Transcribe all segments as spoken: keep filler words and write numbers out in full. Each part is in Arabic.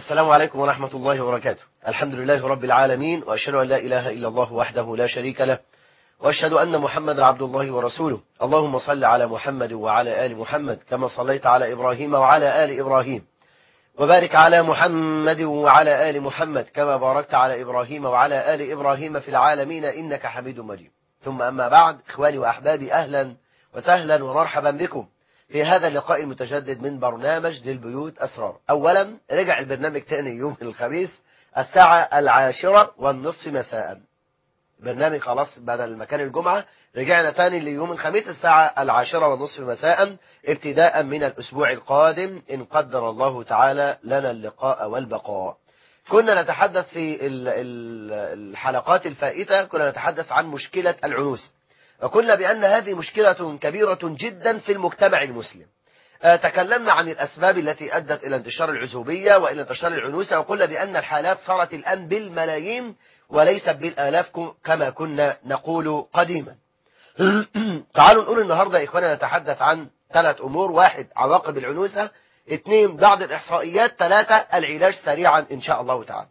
السلام عليكم ورحمة الله وبركاته. الحمد لله رب العالمين، وأشهد أن لا إله إلا الله وحده لا شريك له، وأشهد أن محمد عبد الله ورسوله. اللهم صل على محمد وعلى آل محمد كما صليت على إبراهيم وعلى آل إبراهيم، وبارك على محمد وعلى آل محمد كما باركت على إبراهيم وعلى آل إبراهيم في العالمين إنك حميد مجيد. ثم أما بعد، إخواني وأحبابي، أهلا وسهلا ومرحبا بكم في هذا اللقاء المتجدد من برنامج للبيوت أسرار. أولا، رجع البرنامج تاني يوم الخميس الساعة العاشرة والنصف مساء. برنامج خلاص بدل مكان الجمعة رجعنا تاني ليوم الخميس الساعة العاشرة والنصف مساء ابتداء من الأسبوع القادم إن قدر الله تعالى لنا اللقاء والبقاء. كنا نتحدث في الحلقات الفائتة كنا نتحدث عن مشكلة العنوسة، وقلنا بأن هذه مشكلة كبيرة جدا في المجتمع المسلم. تكلمنا عن الأسباب التي أدت إلى انتشار العزوبية وإلى انتشار العنوسة، وقلنا بأن الحالات صارت الآن بالملايين وليست بالآلاف كما كنا نقول قديما. تعالوا نقول النهاردة يا إخوانا نتحدث عن ثلاث أمور: واحد، عواقب العنوسة; اثنين، بعض الإحصائيات; ثلاثة، العلاج سريعا إن شاء الله تعالى.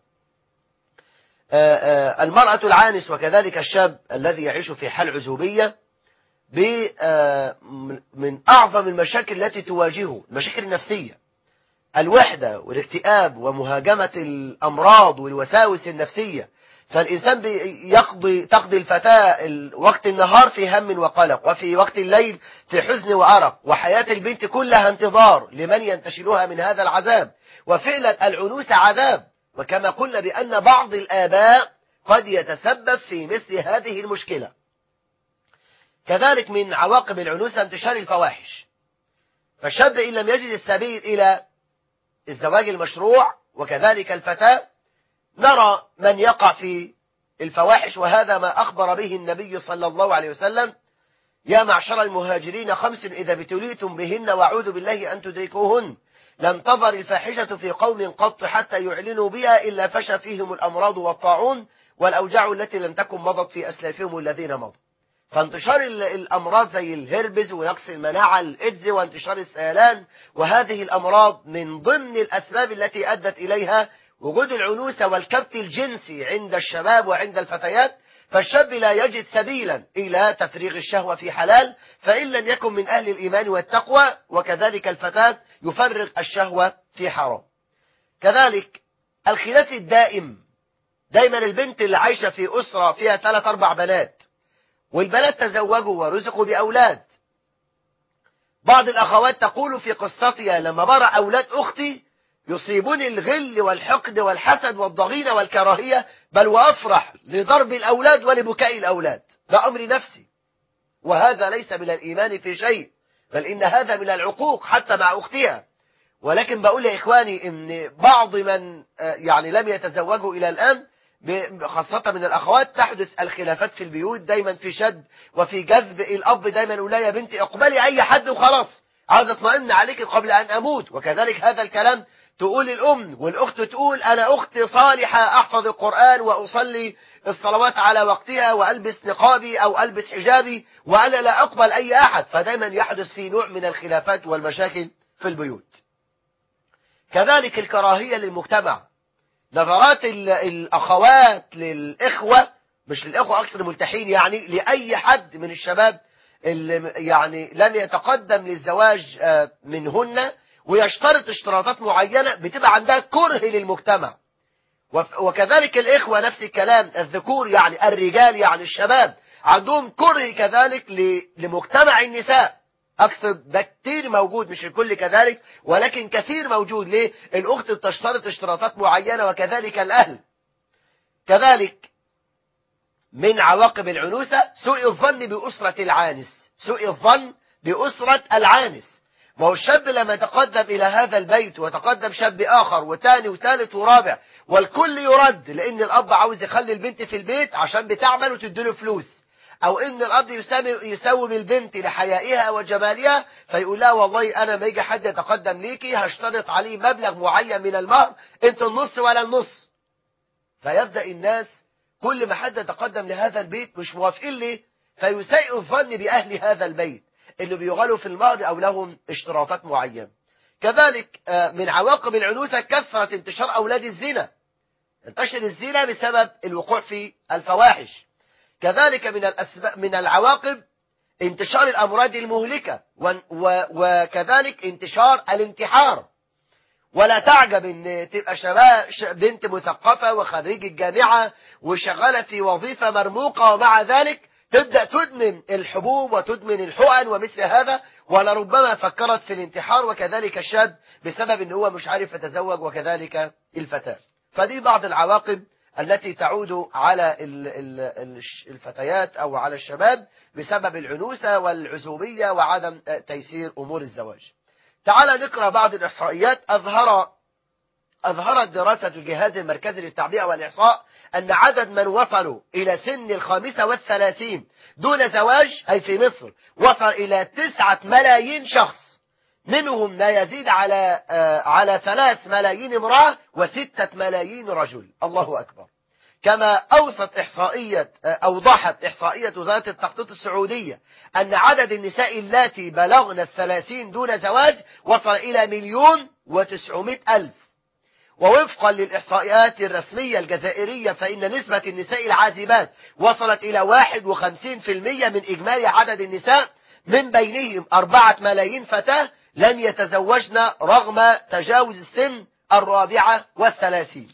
المرأة العانس وكذلك الشاب الذي يعيش في حال عزوبية من أعظم المشاكل التي تواجهه المشاكل النفسية، الوحدة والاكتئاب ومهاجمة الأمراض والوساوس النفسية. فالإنسان يقضي تقضي الفتاة وقت النهار في هم وقلق، وفي وقت الليل في حزن وأرق، وحياة البنت كلها انتظار لمن ينتشلها من هذا العذاب. وفعلا العنوسة عذاب، وكما قلنا بأن بعض الآباء قد يتسبب في مثل هذه المشكلة. كذلك من عواقب العنوسة انتشار الفواحش، فالشاب إن لم يجد السبيل إلى الزواج المشروع وكذلك الفتاة نرى من يقع في الفواحش، وهذا ما أخبر به النبي صلى الله عليه وسلم: يا معشر المهاجرين خمس إذا ابتليتم بهن وأعوذ بالله أن تدركوهن، لم تظهر الفاحشة في قوم قط حتى يعلنوا بها إلا فشى فيهم الأمراض والطاعون والأوجاع التي لم تكن مضت في أسلافهم الذين مضوا. فانتشار الأمراض زي الهربز ونقص المناعة، الإيدز، وانتشار السيلان، وهذه الأمراض من ضمن الأسباب التي أدت إليها وجود العنوسة والكبت الجنسي عند الشباب وعند الفتيات. فالشاب لا يجد سبيلا إلى تفريغ الشهوة في حلال فإن لم يكن من أهل الإيمان والتقوى، وكذلك الفتاة يفرغ الشهوة في حرام. كذلك الخلاف الدائم، دايما البنت اللي عايشة في أسرة فيها ثلاث أربع بنات والبنات تزوجوا ورزقوا بأولاد، بعض الأخوات تقول في قصتها: لما برأ أولاد أختي يصيبني الغل والحقد والحسد والضغينة والكراهية، بل وأفرح لضرب الأولاد ولبكاء الأولاد. ده أمر نفسي، وهذا ليس من الإيمان في شيء، بل إن هذا من العقوق حتى مع أختها. ولكن بقول يا إخواني إن بعض من يعني لم يتزوجوا إلى الآن خاصة من الأخوات تحدث الخلافات في البيوت، دايما في شد وفي جذب. الأب دايما يقول لها: يا بنتي اقبلي أي حد وخلاص، عاوز اطمئن عليك قبل أن أموت. وكذلك هذا الكلام تقول الأم، والأخت تقول: أنا أختي صالحة أحفظ القرآن وأصلي الصلوات على وقتها وألبس نقابي أو ألبس حجابي، وأنا لا أقبل أي أحد. فدايما يحدث في نوع من الخلافات والمشاكل في البيوت. كذلك الكراهية للمجتمع، نظرات الأخوات للإخوة، مش للإخوة أكثر ملتحين، يعني لأي حد من الشباب اللي يعني لم يتقدم للزواج منهن ويشترط اشتراطات معينة، بتبقى عندها كره للمجتمع. وكذلك الإخوة نفس الكلام، الذكور يعني الرجال يعني الشباب عندهم كره كذلك لمجتمع النساء. أقصد ده كتير موجود، مش الكل كذلك ولكن كثير موجود. ليه؟ الأخت بتشترط اشتراطات معينة وكذلك الأهل. كذلك من عواقب العنوسة سوء الظن بأسرة العانس، سوء الظن بأسرة العانس. ما هو الشاب لما يتقدم إلى هذا البيت وتقدم شاب آخر وثاني وثالث ورابع والكل يرد، لأن الأب عاوز يخلي البنت في البيت عشان بتعمل وتديله فلوس، أو إن الأب يساوم البنت لحيائها وجمالها فيقول لها: والله أنا ما يجي حد يتقدم ليكي هشترط عليه مبلغ معين من المهر، أنت النص ولا النص. فيبدأ الناس كل ما حد يتقدم لهذا البيت مش موافقين ليه، فيسيء الظن بأهل هذا البيت إنه بيغالوا في المهر أو لهم اشتراطات معينة. كذلك من عواقب العنوسة كثرة انتشار أولاد الزنا، انتشر الزنا بسبب الوقوع في الفواحش. كذلك من الأسباب من العواقب انتشار الأمراض المهلكة، وكذلك انتشار الانتحار. ولا تعجب ان تبقى شباب بنت مثقفة وخريج الجامعة وشغالة في وظيفة مرموقة، ومع ذلك تبدأ تدمن الحبوب وتدمن الحقن ومثل هذا، ولربما فكرت في الانتحار. وكذلك الشاب بسبب ان هو مش عارف يتزوج، وكذلك الفتاة. فدي بعض العواقب التي تعود على الفتيات أو على الشباب بسبب العنوسة والعزوبية وعدم تيسير أمور الزواج. تعال نقرأ بعض الإحصائيات. أظهر أظهرت دراسة الجهاز المركزي للتعبئة والإحصاء أن عدد من وصلوا إلى سن الخامسة والثلاثين دون زواج أي في مصر وصل إلى تسعة ملايين شخص، منهم لا يزيد على على ثلاث ملايين امرأة وستة ملايين رجل. الله أكبر. كما أوصت إحصائية أوضحت إحصائية وزارة التخطيط السعودية أن عدد النساء اللاتي بلغن الثلاثين دون زواج وصل إلى مليون وتسعمائة ألف. ووفقا للإحصائيات الرسمية الجزائرية فإن نسبة النساء العازبات وصلت إلى واحد وخمسين بالمئة من إجمالي عدد النساء، من بينهم أربعة ملايين فتاة لم يتزوجن رغم تجاوز السن الرابعة والثلاثين.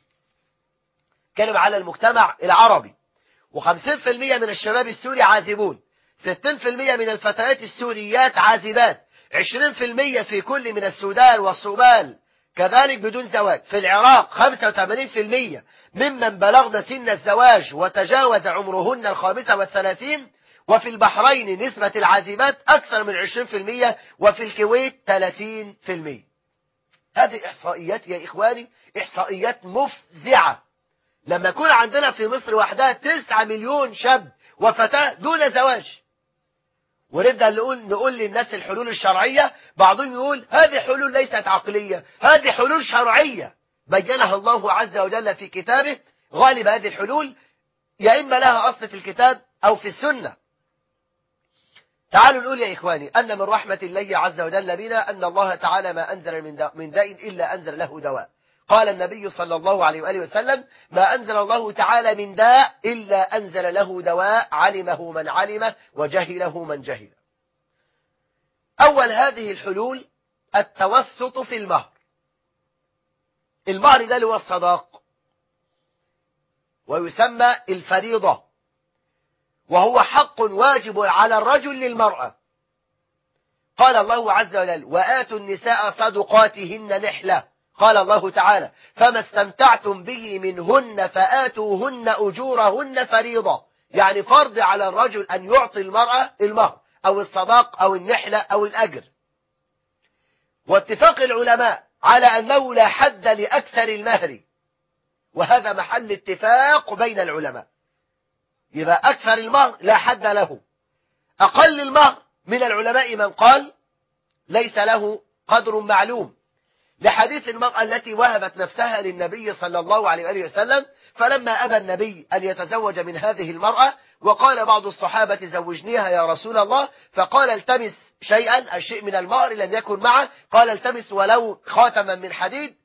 كلام على المجتمع العربي. وخمسين بالمئة من الشباب السوري عازبون، ستين بالمئة من الفتيات السوريات عازبات، عشرين بالمئة في كل من السودان والصومال كذلك بدون زواج. في العراق خمسة وثمانين بالمئة ممن بلغن سن الزواج وتجاوز عمرهن الخامسة والثلاثين. وفي البحرين نسبة العازبات أكثر من عشرين بالمئة، وفي الكويت ثلاثين بالمئة. هذه إحصائيات يا إخواني، إحصائيات مفزعة. لما يكون عندنا في مصر وحدها تسعة مليون شاب وفتاة دون زواج، ونبدأ نقول نقول للناس الحلول الشرعية، بعضهم يقول هذه حلول ليست عقلية، هذه حلول شرعية بينها الله عز وجل في كتابه. غالب هذه الحلول يا إما لها أصل في الكتاب أو في السنة. تعالوا نقول يا إخواني أن من رحمة الله عز وجل بنا أن الله تعالى ما أنزل من داء, من داء إلا أنزل له دواء. قال النبي صلى الله عليه وآله وسلم: ما أنزل الله تعالى من داء إلا أنزل له دواء علمه من علمه وجهله من جهله. أول هذه الحلول التوسط في المهر. المهر ده اللي هو الصداق، ويسمى الفريضة، وهو حق واجب على الرجل للمرأة. قال الله عز وجل: وآتوا النساء صدقاتهن نحلة. قال الله تعالى: فما استمتعتم به منهن فآتوهن أجورهن فريضة، يعني فرض على الرجل أن يعطي المرأة المهر أو الصداق أو النحلة أو الأجر. واتفاق العلماء على أنه لا حد لأكثر المهر، وهذا محل اتفاق بين العلماء. يبقى أكثر المهر لا حد له. أقل المهر من العلماء من قال ليس له قدر معلوم، لحديث المرأة التي وهبت نفسها للنبي صلى الله عليه وآله وسلم، فلما أبى النبي أن يتزوج من هذه المرأة وقال بعض الصحابة: زوجنيها يا رسول الله، فقال: التمس شيئا، الشيء من المهر لم يكن معه، قال: التمس ولو خاتما من حديد،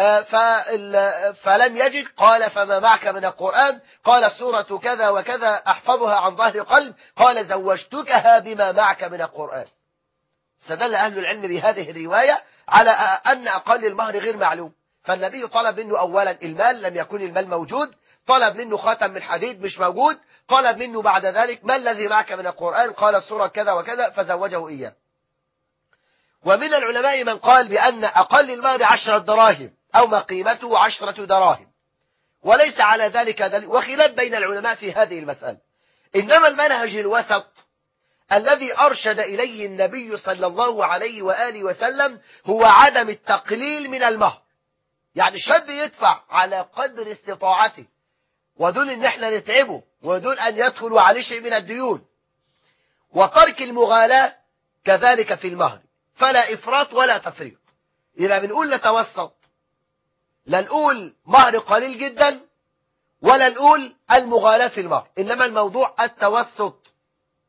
فلم يجد، قال: فما معك من القرآن؟ قال: سورة كذا وكذا أحفظها عن ظهر قلب، قال: زوجتكها بما معك من القرآن. استدل أهل العلم بهذه الرواية على أن أقل المهر غير معلوم. فالنبي طلب منه أولا المال، لم يكن المال موجود، طلب منه خاتم من حديد مش موجود، طلب منه بعد ذلك: ما الذي معك من القرآن؟ قال: السورة كذا وكذا، فزوجه إياه. ومن العلماء من قال بأن أقل المهر عشرة دراهم أو ما قيمته عشرة دراهم، وليس على ذلك دليل، وخلاف بين العلماء في هذه المسألة. إنما المنهج الوسط الذي أرشد إليه النبي صلى الله عليه وآله وسلم هو عدم التقليل من المهر. يعني الشاب يدفع على قدر استطاعته، ودون ان احنا نتعبه، ودون ان يدخل عليه شيء من الديون، وترك المغالاة كذلك في المهر، فلا إفراط ولا تفريط. إذا بنقول نتوسط، لا نقول مهر قليل جدا ولا نقول المغالاة في المهر، إنما الموضوع التوسط.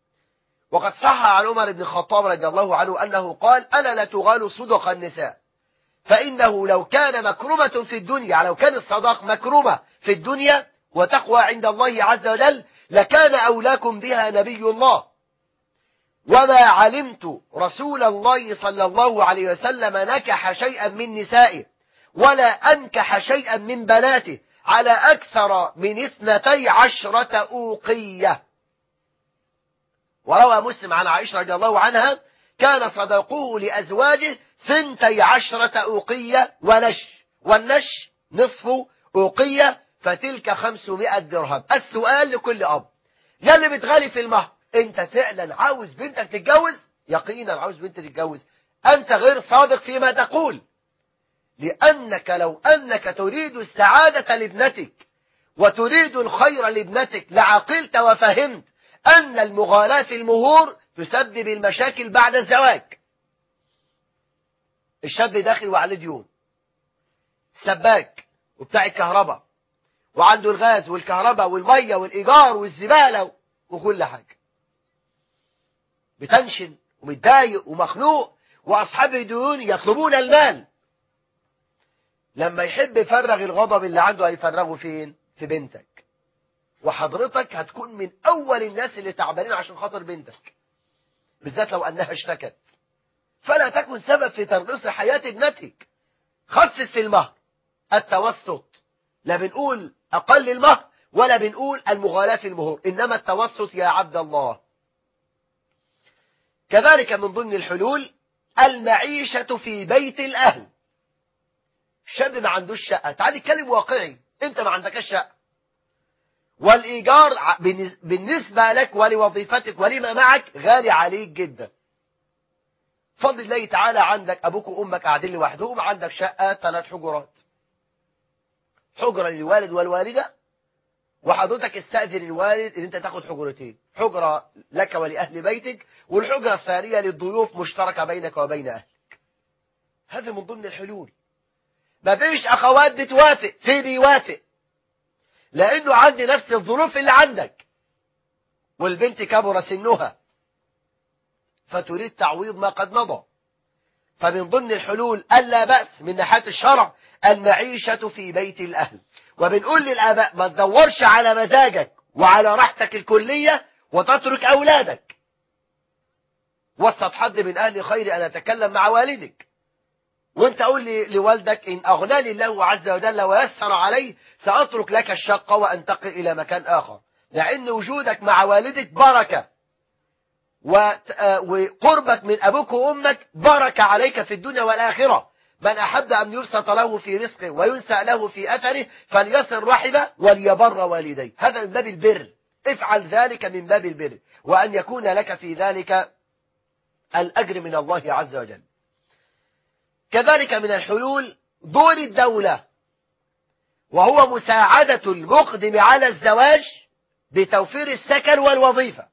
وقد صح عن عمر بن الخطاب رضي الله عنه أنه قال: ألا لا تغالوا صدق النساء، فإنه لو كان مكرمة في الدنيا، لو كان الصداق مكرمة في الدنيا وتقوى عند الله عز وجل لكان أولاكم بها نبي الله. وما علمت رسول الله صلى الله عليه وسلم نكح شيئا من نسائه ولا أنكح شيئا من بناته على أكثر من اثنتي عشرة أوقية. وروى مسلم عن عائشة رضي الله عنها كان صداقه لأزواجه ثنتي عشرة أوقية ونش، والنش نصف أوقية، فتلك خمسمائة درهم. السؤال لكل أب يلي بتغالي في المهر، انت فعلا عاوز بنتك تتجوز؟ يقينا عاوز بنتك تتجوز، انت غير صادق فيما تقول، لأنك لو أنك تريد السعادة لابنتك وتريد الخير لابنتك لعقلت وفهمت أن المغالاة في المهور تسبب المشاكل بعد الزواج. الشاب داخل وعليه ديون، سباك وبتاع الكهرباء وعنده الغاز والكهرباء والمية والإيجار والزبالة وكل حاجة، بتنشن ومتضايق ومخنوق، وأصحاب الديون يطلبون المال. لما يحب يفرغ الغضب اللي عنده هيفرغه فين؟ في بنتك. وحضرتك هتكون من أول الناس اللي تعبانين عشان خاطر بنتك، بالذات لو أنها اشتكت. فلا تكن سبب في تنغيص حياة ابنتك. خفف في المهر، التوسط، لا بنقول أقل المهر ولا بنقول المغالاة في المهور، إنما التوسط يا عبد الله. كذلك من ضمن الحلول المعيشة في بيت الأهل. الشاب ما عندوش شقة، تعال نتكلم واقعي، انت ما عندكش شقة، والإيجار بالنسبة لك ولوظيفتك ولما معك غالي عليك جدا. فضل الله تعالى عندك أبوك وأمك قاعدين لوحدهم، عندك شقة ثلاث حجرات، حجرة للوالد والوالدة، وحضرتك استأذن الوالد ان انت تاخد حجرتين، حجرة لك ولأهل بيتك والحجرة الثانية للضيوف مشتركة بينك وبين أهلك. هذا من ضمن الحلول. ما فيش أخوات بتوافق، في بيوافق لأنه عندي نفس الظروف اللي عندك، والبنت كبر سنها فتريد تعويض ما قد مضى. فمن ضمن الحلول ألا بأس من ناحية الشرع المعيشة في بيت الأهل. وبنقول للآباء ما تدورش على مزاجك وعلى راحتك الكلية وتترك أولادك. وسط حد من أهل خير أن أتكلم مع والدك، وانت قول لي لوالدك إن أغناني الله عز وجل ويسر عليه سأترك لك الشقة وأنتقل إلى مكان آخر، لأن وجودك مع والدك بركة، وقربك من أبوك وأمك بركة عليك في الدنيا والآخرة. من أحب أن يبسط له في رزقه وينسأ له في أثره فليصل رحمه وليبر والديه. هذا من باب البر، افعل ذلك من باب البر، وأن يكون لك في ذلك الأجر من الله عز وجل. كذلك من الحلول دور الدولة، وهو مساعدة المقدم على الزواج بتوفير السكن والوظيفة.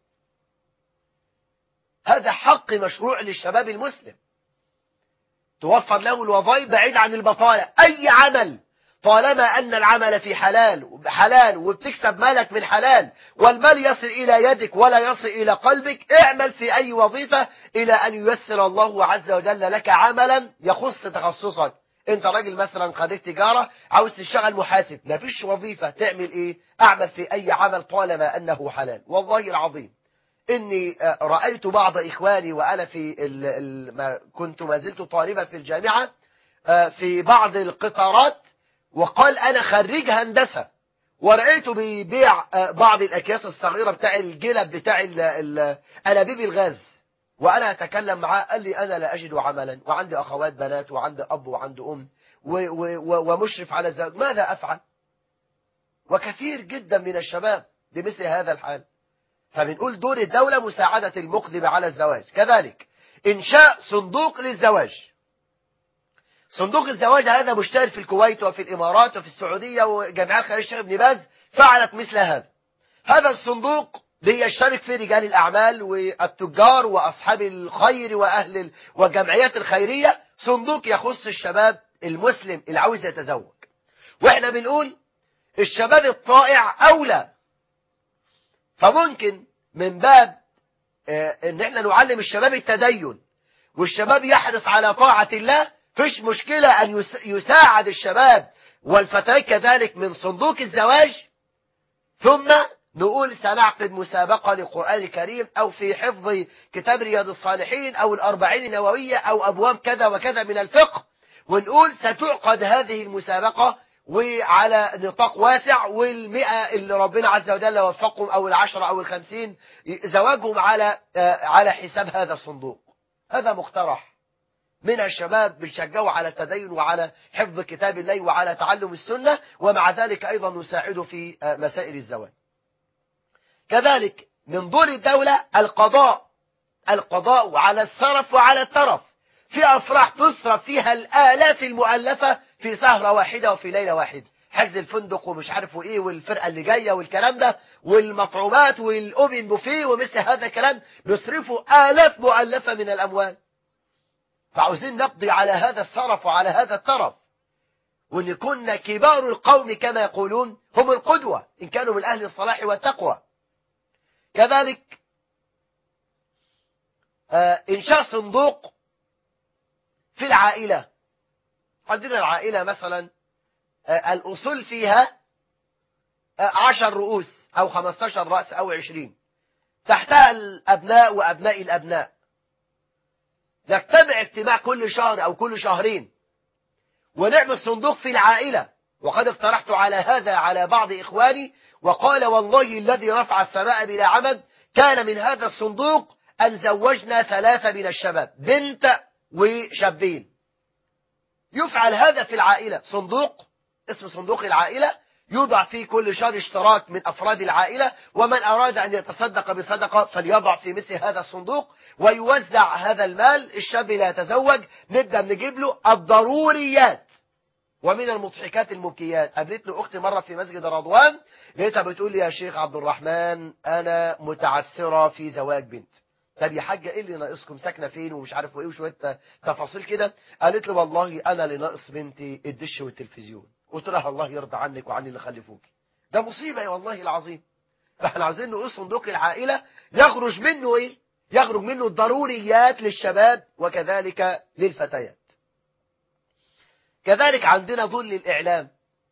هذا حق مشروع للشباب المسلم، توفر له الوظائف بعيد عن البطالة. أي عمل طالما أن العمل في حلال حلال وبتكسب مالك من حلال والمال يصل إلى يدك ولا يصل إلى قلبك، اعمل في أي وظيفة إلى أن ييسر الله عز وجل لك عملا يخص تخصصك. انت راجل مثلا خريج تجارة عاوز تشتغل محاسب، ما فيش وظيفة، تعمل ايه؟ اعمل في أي عمل طالما أنه حلال. والله العظيم إني رأيت بعض إخواني وأنا في ال ال ما كنت ما زلت طالبا في الجامعة في بعض القطارات، وقال أنا خريج هندسة، ورأيته بيبيع بعض الأكياس الصغيرة بتاع الجلب بتاع أنابيب الغاز، وأنا أتكلم معاه قال لي أنا لا أجد عملا وعندي أخوات بنات وعندي أب وعندي أم ومشرف على الزواج، ماذا أفعل؟ وكثير جدا من الشباب بمثل هذا الحال. فبنقول دور الدولة مساعدة المقدم على الزواج. كذلك إنشاء صندوق للزواج. صندوق الزواج هذا مشتهر في الكويت وفي الإمارات وفي السعودية، وجامعات خليج الشيخ ابن باز فعلت مثل هذا. هذا الصندوق بيشترك فيه رجال الأعمال والتجار وأصحاب الخير وأهل والجمعيات الخيرية، صندوق يخص الشباب المسلم اللي عاوز يتزوج. وإحنا بنقول الشباب الطائع أولى، فممكن من باب ان احنا نعلم الشباب التدين والشباب يحرص على طاعة الله، فيش مشكلة أن يساعد الشباب والفتيات كذلك من صندوق الزواج، ثم نقول سنعقد مسابقة للقرآن الكريم أو في حفظ كتاب رياض الصالحين أو الأربعين النووية أو أبواب كذا وكذا من الفقه، ونقول ستعقد هذه المسابقة وعلى نطاق واسع، والمئة اللي ربنا عز وجل وفقهم أو العشرة أو الخمسين زواجهم على على حساب هذا الصندوق. هذا مقترح من الشباب بنشجعه على التدين وعلى حفظ كتاب الله وعلى تعلم السنة، ومع ذلك أيضا نساعده في مسائل الزواج. كذلك من دور الدولة القضاء القضاء على السرف وعلى الترف، في أفراح تصرف فيها الآلاف المؤلفة في سهرة واحدة وفي ليلة واحدة، حجز الفندق ومش عارفوا ايه والفرقة اللي جاية والكلام ده والمطعومات والأوبن بوفيه ومثل هذا الكلام، بيصرفوا آلاف مؤلفة من الأموال. فعاوزين نقضي على هذا السرف وعلى هذا الترف، وإن كنا كبار القوم كما يقولون هم القدوة إن كانوا من أهل الصلاح والتقوى. كذلك آه إنشاء صندوق في العائلة. عندنا العائلة مثلا آه الأصول فيها آه عشر رؤوس أو خمستاشر رأس أو عشرين، تحتها الأبناء وأبناء الأبناء. نجتمع اجتماع كل شهر أو كل شهرين ونعمل صندوق في العائلة، وقد اقترحت على هذا على بعض إخواني، وقال والله الذي رفع السماء بلا عمد كان من هذا الصندوق أن زوجنا ثلاثة من الشباب، بنت وشابين. يفعل هذا في العائلة، صندوق اسم صندوق العائلة، يوضع فيه كل شهر اشتراك من أفراد العائلة، ومن أراد أن يتصدق بصدقة فليضع في مثل هذا الصندوق ويوزع هذا المال. الشاب لا يتزوج نبدأ نجيب له الضروريات. ومن المضحكات المبكيات، قابلتني أختي مرة في مسجد رضوان، لقيتها بتقول لي يا شيخ عبد الرحمن أنا متعسرة في زواج بنت. طب يا حاجة إيه اللي ناقصكم، ساكنة فين ومش عارف إيه وشوية تفاصيل كده. قالت لي والله أنا اللي ناقص بنتي الدش والتلفزيون. قلت لها الله يرضى عنك وعن اللي خلفوك، ده مصيبة يا والله العظيم. فاحنا عاوزين نقول صندوق العائلة يخرج منه ايه؟ يخرج منه الضروريات للشباب وكذلك للفتيات. كذلك عندنا دور للإعلام،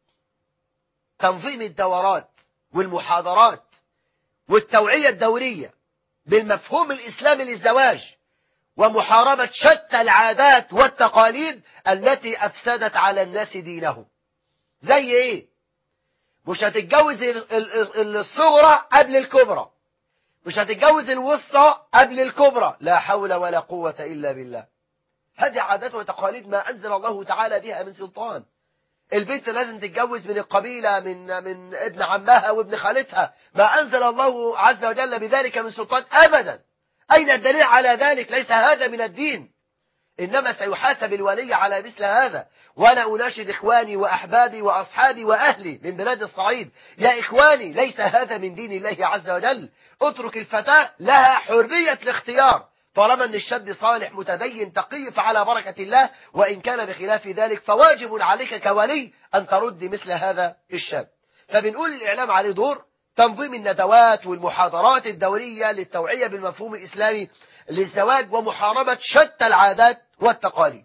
تنظيم الدورات والمحاضرات والتوعية الدورية بالمفهوم الإسلامي للزواج، ومحاربة شتى العادات والتقاليد التي أفسدت على الناس دينهم. زي ايه؟ مش هتتجوز الصغرى قبل الكبرى، مش هتتجوز الوسطى قبل الكبرى، لا حول ولا قوة إلا بالله. هذه عادات وتقاليد ما أنزل الله تعالى بها من سلطان. البنت لازم تتجوز من القبيلة، من من ابن عمها وابن خالتها، ما أنزل الله عز وجل بذلك من سلطان أبدا. أين الدليل على ذلك؟ ليس هذا من الدين، إنما سيحاسب الولي على مثل هذا. وأنا أناشد إخواني وأحبابي وأصحابي وأهلي من بلاد الصعيد، يا إخواني ليس هذا من دين الله عز وجل. اترك الفتاة لها حرية الاختيار، طالما أن الشاب صالح متدين تقي فعلى بركة الله، وإن كان بخلاف ذلك فواجب عليك كولي أن ترد مثل هذا الشاب. فبنقول الإعلام عليه دور، تنظيم الندوات والمحاضرات الدورية للتوعية بالمفهوم الإسلامي للزواج ومحاربة شتى العادات والتقاليد.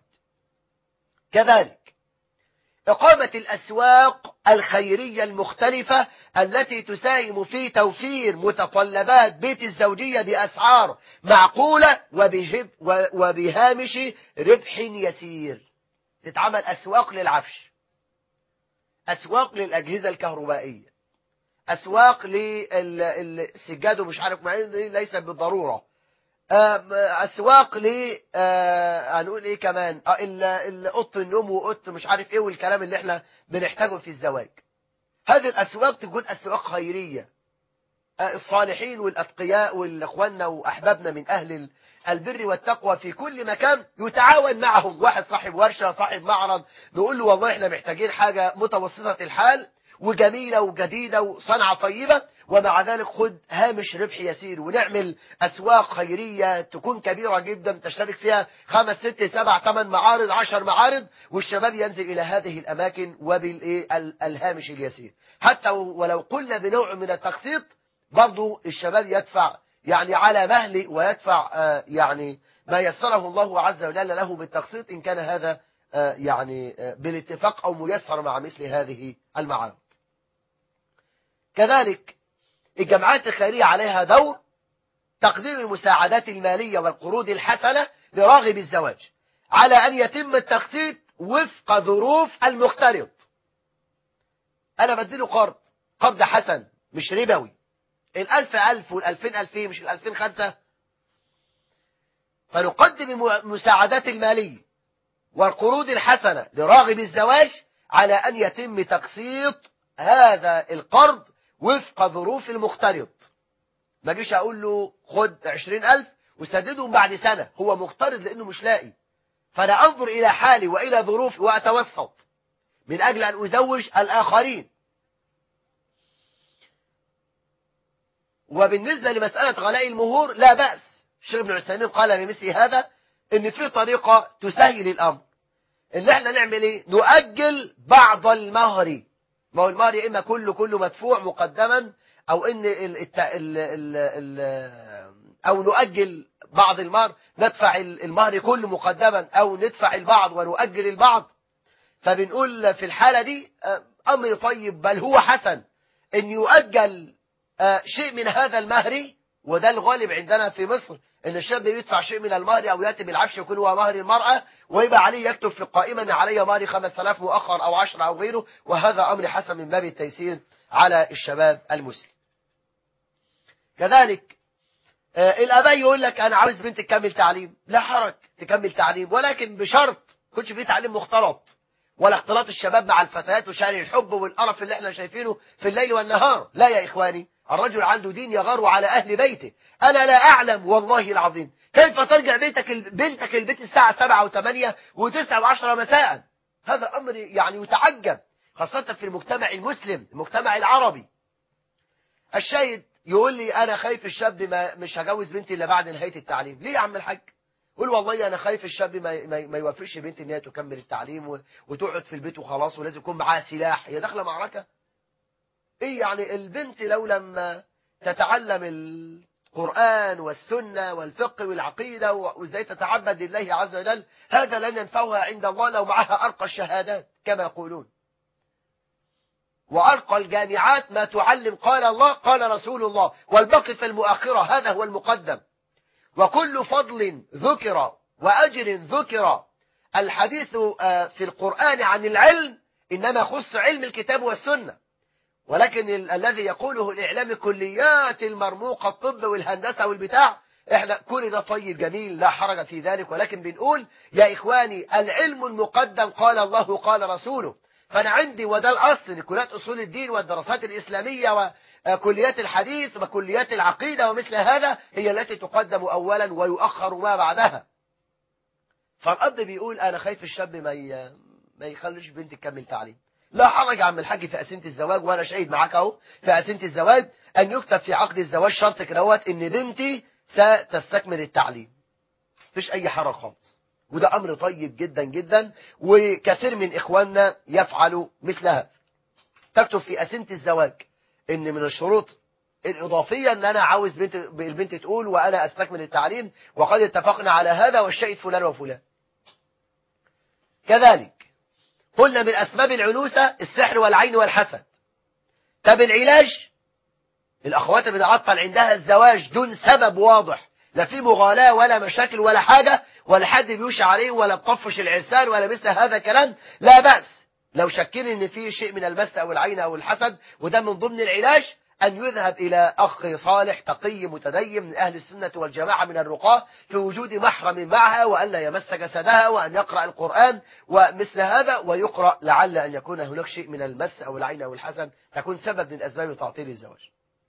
كذلك إقامة الأسواق الخيرية المختلفة التي تساهم في توفير متطلبات بيت الزوجية بأسعار معقولة وبهب وبهامش ربح يسير. تتعمل أسواق للعفش، أسواق للأجهزة الكهربائية، أسواق للسجاد ومش عارف ما ليس بالضرورة، أسواق ل هنقول إيه كمان القط النوم وقط مش عارف إيه والكلام اللي إحنا بنحتاجه في الزواج. هذه الأسواق تكون أسواق خيرية، الصالحين والأتقياء والأخواننا وأحبابنا من أهل البر والتقوى في كل مكان يتعاون معهم. واحد صاحب ورشة صاحب معرض نقول له والله إحنا محتاجين حاجة متوسطة الحال وجميلة وجديدة وصنعة طيبة، ومع ذلك خد هامش ربح يسير، ونعمل أسواق خيرية تكون كبيرة جدا تشترك فيها خمس ست سبع ثمان معارض عشر معارض، والشباب ينزل إلى هذه الأماكن وبالهامش اليسير. حتى ولو قلنا بنوع من التقسيط برضو الشباب يدفع يعني على مهله، ويدفع يعني ما يسره الله عز وجل له بالتقسيط إن كان هذا يعني بالاتفاق أو ميسر مع مثل هذه المعارض. كذلك الجمعيات الخيرية عليها دور تقديم المساعدات المالية والقروض الحسنة لراغب الزواج على أن يتم التقسيط وفق ظروف المقترض. أنا بديله قرض قرض حسن مش ربوي، الألف ألف والألفين ألفين مش الألفين خمسة، فنقدم المساعدات المالية والقروض الحسنة لراغب الزواج على أن يتم تقسيط هذا القرض وفق ظروف المقترض. ما جيش أقول له خد عشرين ألف وسددهم بعد سنة، هو مقترض لأنه مش لاقي، فأنا أنظر إلى حالي وإلى ظروفي وأتوسط من أجل أن أزوج الآخرين. وبالنسبة لمسألة غلاء المهور لا بأس، الشيخ ابن عثيمين قال بمثل هذا إن في طريقة تسهل الأمر، إن احنا نعمل إيه؟ نؤجل بعض المهر. ما هو المهر إما كله كله مدفوع مقدما، أو إن ال ال ال ال أو نؤجل بعض المهر، ندفع المهر كله مقدما أو ندفع البعض ونؤجل البعض. فبنقول في الحالة دي أمر طيب، بل هو حسن إن يؤجل شيء من هذا المهر. وده الغالب عندنا في مصر، إن الشاب يدفع شيء من المهر أو يأتي بالعفش يكون هو مهر المرأة، ويبقى عليه يكتب في القائمة أن عليه مهر خمسة آلاف مؤخر أو عشرة أو غيره، وهذا أمر حسن من باب التيسير على الشباب المسلم. كذلك الآباء يقول لك أنا عاوز بنتي تكمل تعليم، لا حرج تكمل تعليم، ولكن بشرط كنتش فيه تعليم مختلط، ولا اختلاط الشباب مع الفتيات وشارع الحب والقرف اللي احنا شايفينه في الليل والنهار. لا يا إخواني، الرجل عنده دين يغار على أهل بيته. أنا لا أعلم والله العظيم كيف ترجع بنتك بنتك البيت الساعة سبعة وثمانية وتسعة وعشرة مساء. هذا أمر يعني يتعجب، خاصة في المجتمع المسلم المجتمع العربي. الشاهد يقول لي أنا خايف الشاب ما مش هجوز بنتي إلا بعد نهاية التعليم. ليه يا عم الحاج؟ قول والله أنا خايف الشاب ما ما, ما يوافقش بنتي إن هي تكمل التعليم وتقعد في البيت وخلاص، ولازم يكون معاها سلاح، هي داخلة معركة. إيه يعني البنت لو لما تتعلم القرآن والسنة والفقه والعقيدة وإزاي تتعبد لله عز وجل، هذا لن ينفعها عند الله لو معها أرقى الشهادات كما يقولون، وأرقى الجامعات ما تعلم قال الله قال رسول الله، والباقي في المؤخرة، هذا هو المقدم. وكل فضل ذكر وأجر ذكر الحديث في القرآن عن العلم إنما خص علم الكتاب والسنة، ولكن ال الذي يقوله الإعلام كليات المرموقة الطب والهندسة والبتاع، احنا كل ده طيب جميل لا حرج في ذلك، ولكن بنقول يا إخواني العلم المقدم قال الله قال رسوله. فأنا عندي وده الأصل كليات أصول الدين والدراسات الإسلامية وكليات الحديث وكليات العقيدة ومثل هذا هي التي تقدم أولا ويؤخر ما بعدها. فالأب بيقول أنا خايف الشاب ما ي... ما يخليش بنتي تكمل تعليم. لا حرج عم الحاج في أسنة الزواج، وأنا شاهد معاك أهو في أسنة الزواج أن يكتب في عقد الزواج شرط كدهوت إن بنتي ستستكمل التعليم، مفيش أي حرج خالص، وده أمر طيب جدا جدا، وكثير من إخواننا يفعلوا مثلها. تكتب في أسنة الزواج إن من الشروط الإضافية أن أنا عاوز بنت البنت تقول وأنا أستكمل التعليم، وقد اتفقنا على هذا والشيء فلان وفلان. كذلك قلنا من أسباب العنوسة السحر والعين والحسد. طب العلاج، الأخوات اللي بتعطل عندها الزواج دون سبب واضح، لا في مغالاة ولا مشاكل ولا حاجة، ولا حد بيوشي عليه ولا بطفش العرسان ولا مثل هذا كلام، لا بأس لو شكين ان في شيء من المس او العين او الحسد، وده من ضمن العلاج أن يذهب إلى أخ صالح تقي متدين من أهل السنة والجماعة من الرقاة في وجود محرم معها، وأن لا يمس جسدها، وأن يقرأ القرآن ومثل هذا، ويقرأ لعل أن يكون هناك شيء من المس أو العين أو الحسد تكون سبب من أسباب تعطيل الزواج.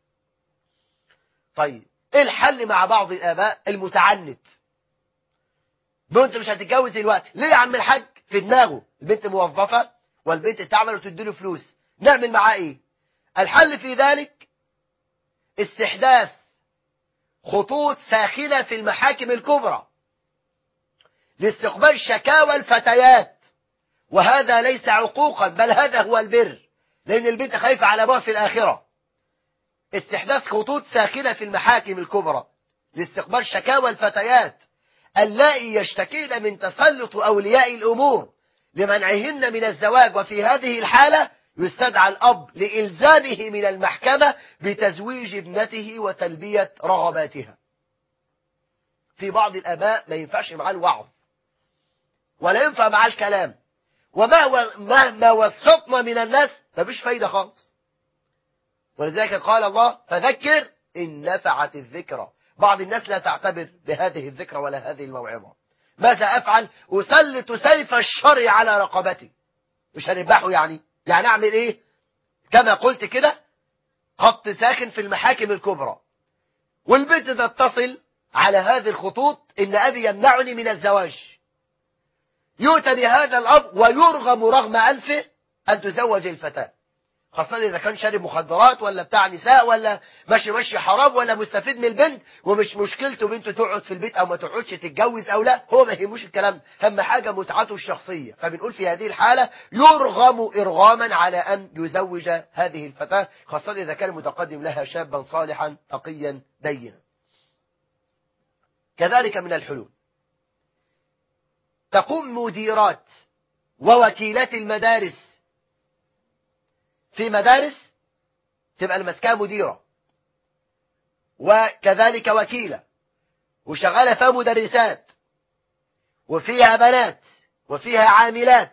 طيب إيه الحل مع بعض الآباء المتعنت؟ بنت مش هتتجوز دلوقتي، ليه يا عم الحاج؟ في دماغه البنت موظفة والبنت تعمل وتديله فلوس، نعمل معاه إيه؟ الحل في ذلك استحداث خطوط ساخنة في المحاكم الكبرى لاستقبال شكاوى الفتيات، وهذا ليس عقوقا بل هذا هو البر، لأن البنت خايفة على أبوها في الآخرة. استحداث خطوط ساخنة في المحاكم الكبرى لاستقبال شكاوى الفتيات اللائي يشتكين من تسلط أولياء الأمور لمنعهن من الزواج، وفي هذه الحالة يستدعى الأب لإلزامه من المحكمة بتزويج ابنته وتلبية رغباتها. في بعض الآباء ما ينفعش معاه الوعظ ولا ينفع معاه الكلام، ومهما وسطنا من الناس مفيش فايدة خالص. ولذلك قال الله فذكر إن نفعت الذكرى. بعض الناس لا تعتبر بهذه الذكرى ولا هذه الموعظة. ماذا أفعل؟ أسلط سيف الشر على رقبتي. مش هنذبحه يعني يعني أعمل إيه؟ كما قلت كده، خط ساخن في المحاكم الكبرى، والبنت تتصل على هذه الخطوط إن أبي يمنعني من الزواج، يؤتى بهذا الأب ويرغم رغم أنفه أن تزوج الفتاة، خاصة إذا كان شارب مخدرات ولا بتاع نساء ولا ماشي ماشي حرام ولا مستفيد من البنت، ومش مشكلته بنته تقعد في البيت أو ما تقعدش تتجوز أو لا، هو ما يهموش الكلام، أهم حاجة متعته الشخصية. فبنقول في هذه الحالة يرغم إرغاما على أن يزوج هذه الفتاة، خاصة إذا كان متقدم لها شابا صالحا تقيا دينا. كذلك من الحلول، تقوم مديرات ووكيلات المدارس في مدارس تبقى المسكاه مديرة وكذلك وكيلة وشغالة فيها مدرسات وفيها بنات وفيها عاملات،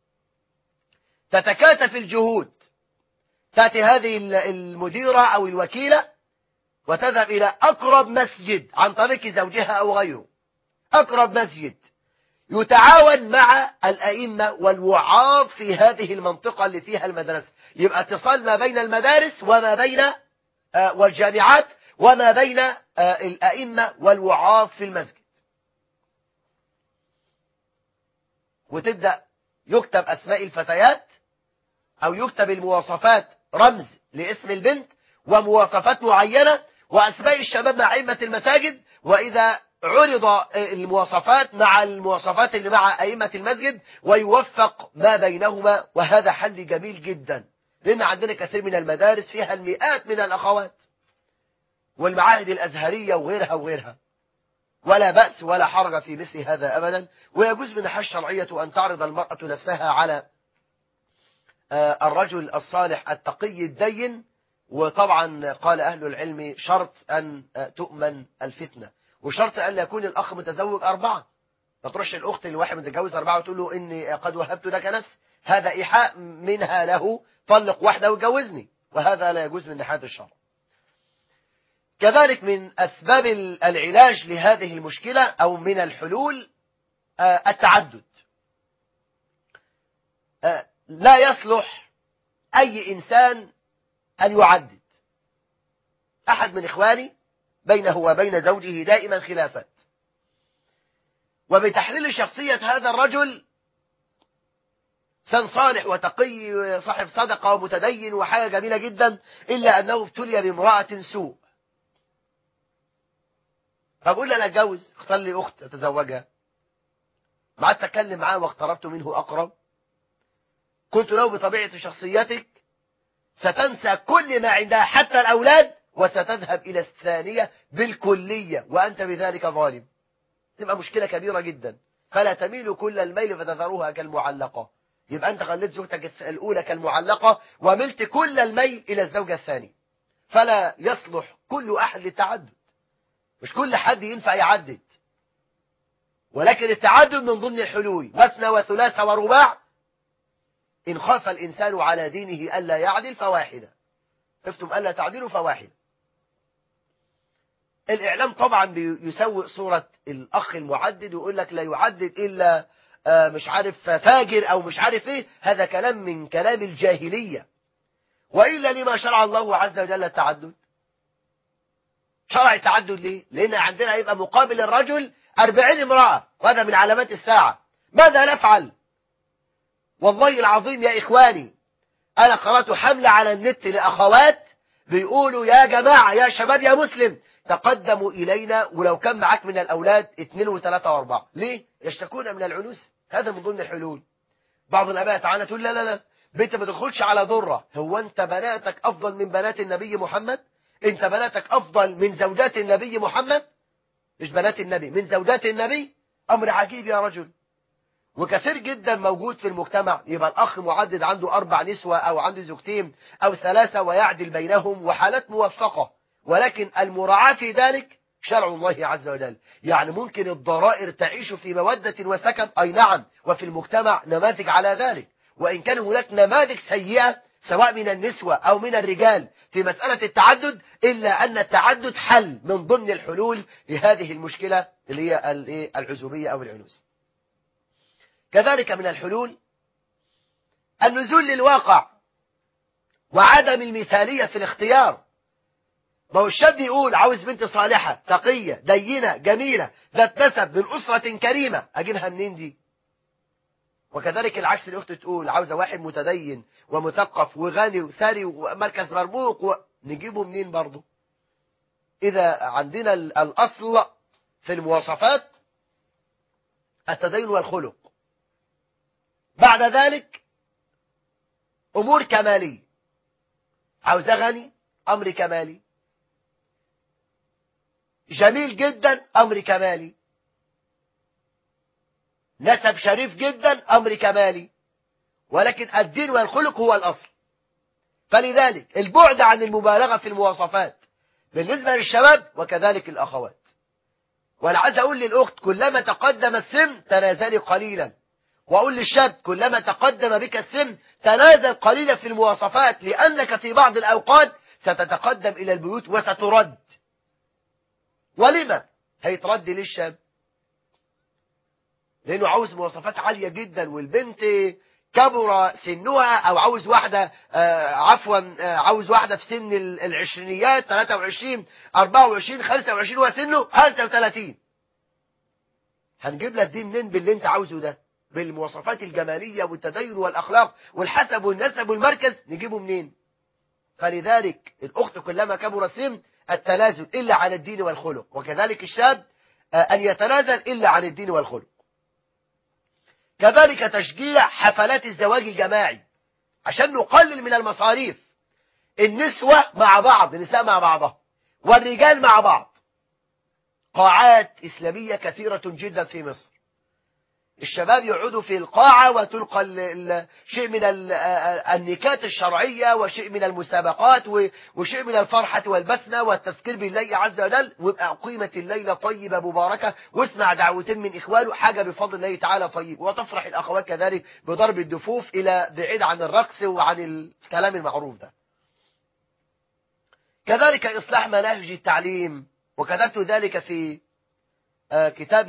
تتكاتف الجهود، تأتي هذه المديرة أو الوكيلة وتذهب إلى أقرب مسجد عن طريق زوجها أو غيره، أقرب مسجد، يتعاون مع الأئمة والوعاظ في هذه المنطقة اللي فيها المدرسة، يبقى اتصال ما بين المدارس وما بين والجامعات وما بين الأئمة والوعاظ في المسجد. وتبدأ يكتب أسماء الفتيات أو يكتب المواصفات، رمز لاسم البنت ومواصفات معينة وأسماء الشباب مع أئمة المساجد، وإذا عرض المواصفات مع المواصفات اللي مع أئمة المسجد ويوفق ما بينهما. وهذا حل جميل جدا، لأن عندنا كثير من المدارس فيها المئات من الأخوات والمعاهد الأزهرية وغيرها وغيرها، ولا بأس ولا حرج في مثل هذا أبدا. ويجوز من الناحية الشرعية أن تعرض المرأة نفسها على الرجل الصالح التقي الدين، وطبعا قال أهل العلم شرط أن تؤمن الفتنة، وشرط أن لا يكون الأخ متزوج أربعة، ما تروحش الأخت الواحد متجوز أربعة وتقول له إني قد وهبت لك نفسي، هذا إيحاء منها له طلق واحدة وجوزني، وهذا لا يجوز من ناحية الشرع. كذلك من أسباب العلاج لهذه المشكلة أو من الحلول التعدد. لا يصلح أي إنسان أن يعدد. أحد من إخواني بينه وبين زوجه دائما خلافات، وبتحليل شخصية هذا الرجل إنسان صالح وتقي صاحب صدقة ومتدين وحاجة جميلة جدا، إلا أنه ابتلي بامرأة سوء. فبقول لي أنا أتجوز، اختار لي أخت أتزوجها، ما أتكلم معاه واقتربت منه أقرب، قلت له بطبيعة شخصيتك ستنسى كل ما عندها حتى الأولاد وستذهب إلى الثانية بالكلية، وأنت بذلك ظالم، تبقى مشكلة كبيرة جدا. فلا تميل كل الميل فتذروها كالمعلقة، يبقى أنت خليت زوجتك الأولى كالمعلقة وملت كل الميل إلى الزوجة الثانية. فلا يصلح كل أحد للتعدد، مش كل حد ينفع يعدد، ولكن التعدد من ضمن الحلول، مثنى وثلاث ورباع. إن خاف الإنسان على دينه ألا يعدل فواحدة، خفتم ألا تعدلوا فواحدة. الإعلام طبعا بيسوء صورة الأخ المعدد ويقول لك لا يعدد إلا مش عارف فاجر أو مش عارف إيه، هذا كلام من كلام الجاهلية. وإلا لما شرع الله عز وجل التعدد؟ شرع التعدد ليه؟ لأن عندنا يبقى مقابل الرجل أربعين امرأة، وهذا من علامات الساعة. ماذا نفعل؟ والله العظيم يا إخواني، أنا قرأت حملة على النت لأخوات بيقولوا يا جماعة يا شباب يا مسلم تقدموا إلينا ولو كان معك من الأولاد اثنين وثلاثة واربعة. ليه؟ يشتكون من العنوس. هذا من ضمن الحلول. بعض الآباء تعالى تقول لا لا لا بنت ما تدخلش على ضرة. هو أنت بناتك أفضل من بنات النبي محمد؟ أنت بناتك أفضل من زوجات النبي محمد؟ مش بنات النبي، من زوجات النبي. أمر عجيب يا رجل. وكثير جدا موجود في المجتمع، يبقى الأخ معدد عنده أربع نسوة أو عنده زوجتين أو ثلاثة ويعدل بينهم، وحالات موفقة، ولكن المراعاة في ذلك شرع الله عز وجل. يعني ممكن الضرائر تعيش في مودة وسكن، أي نعم، وفي المجتمع نماذج على ذلك، وإن كان هناك نماذج سيئة سواء من النسوة أو من الرجال في مسألة التعدد، إلا أن التعدد حل من ضمن الحلول لهذه المشكلة اللي هي العزوبية أو العنوس. كذلك من الحلول النزول للواقع وعدم المثالية في الاختيار. ما هو الشاب يقول عاوز بنت صالحة تقية دينة جميلة ذات نسب من أسرة كريمة، أجيبها منين دي؟ وكذلك العكس، الأخت تقول عاوزة واحد متدين ومثقف وغني وثري ومركز مرموق و... نجيبه منين برضه؟ إذا عندنا الأصل في المواصفات التدين والخلق، بعد ذلك أمور كمالية. عاوزة غني، أمر كمالي، جميل جدا، أمر كمالي، نسب شريف جدا، أمر كمالي، ولكن الدين والخلق هو الأصل. فلذلك البعد عن المبالغة في المواصفات بالنسبة للشباب وكذلك الأخوات. وأنا عايز أقول للأخت كلما تقدم السن تنازلي قليلا، وأقول للشاب كلما تقدم بك السن تنازل قليلا في المواصفات، لأنك في بعض الأوقات ستتقدم إلى البيوت وسترد. ولما هيترد للشاب؟ لأنه عاوز مواصفات عالية جدا، والبنت كبر سنها، أو عاوز واحدة آه عفوا آه عاوز واحدة في سن العشرينيات ثلاثة وعشرين أربعة وعشرين خمسة وعشرين وسنه خمسة وثلاثين. هنجيب لك دي منين باللي انت عاوزه ده؟ بالمواصفات الجمالية والتدين والأخلاق والحسب والنسب والمركز نجيبه منين؟ فلذلك الأخت كلما كبر السن التنازل إلا عن الدين والخلق، وكذلك الشاب أن يتنازل إلا عن الدين والخلق. كذلك تشجيع حفلات الزواج الجماعي عشان نقلل من المصاريف. النسوة مع بعض، النساء مع بعضها، والرجال مع بعض. قاعات إسلامية كثيرة جدا في مصر، الشباب يقعدوا في القاعة وتلقى شيء من النكات الشرعية وشيء من المسابقات وشيء من الفرحة والبسمة والتذكير بالله عز وجل، ويبقى قيمة الليلة طيبة مباركة، واسمع دعوتين من إخوانه، حاجة بفضل الله تعالى طيب. وتفرح الأخوات كذلك بضرب الدفوف إلى بعيد عن الرقص وعن الكلام المعروف ده. كذلك إصلاح مناهج التعليم، وكتبت ذلك في كتاب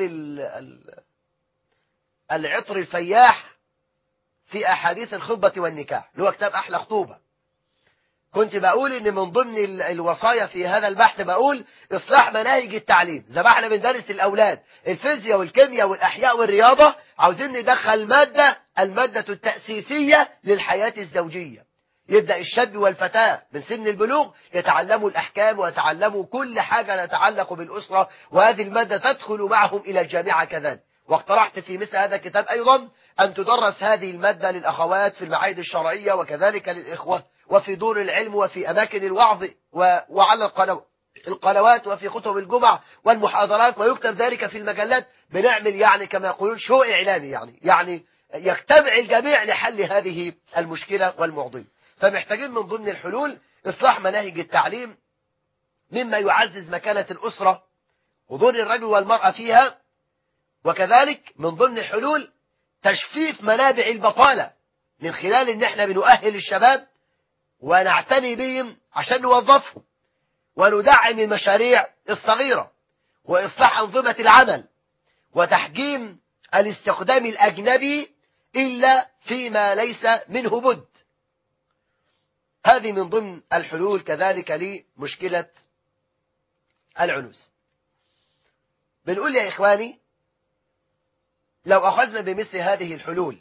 العطر الفياح في أحاديث الخطبة والنكاح، اللي هو كتاب أحلى خطوبة. كنت بقول إن من ضمن الوصايا في هذا البحث بقول إصلاح مناهج التعليم. زي ما احنا بندرس الأولاد الفيزياء والكيمياء والأحياء والرياضة، عاوزين ندخل مادة، المادة التأسيسية للحياة الزوجية. يبدأ الشاب والفتاة من سن البلوغ يتعلموا الأحكام ويتعلموا كل حاجة تتعلق بالأسرة، وهذه المادة تدخل معهم إلى الجامعة كذلك. واقترحت في مثل هذا الكتاب أيضا أن تدرس هذه المادة للأخوات في المعاهد الشرعية وكذلك للإخوة، وفي دور العلم وفي أماكن الوعظ وعلى القنوات وفي خطب الجمع والمحاضرات، ويكتب ذلك في المجلات. بنعمل يعني كما يقولون شو إعلامي، يعني يعني يجتمع الجميع لحل هذه المشكلة والمعضلة. فمحتاجين من ضمن الحلول إصلاح مناهج التعليم مما يعزز مكانة الأسرة ودور الرجل والمرأة فيها. وكذلك من ضمن الحلول تجفيف منابع البطالة من خلال ان احنا بنؤهل الشباب ونعتني بهم عشان نوظفهم، وندعم المشاريع الصغيرة، وإصلاح أنظمة العمل، وتحجيم الاستخدام الأجنبي إلا فيما ليس منه بد. هذه من ضمن الحلول كذلك لمشكلة العنوس. بنقول يا إخواني لو أخذنا بمثل هذه الحلول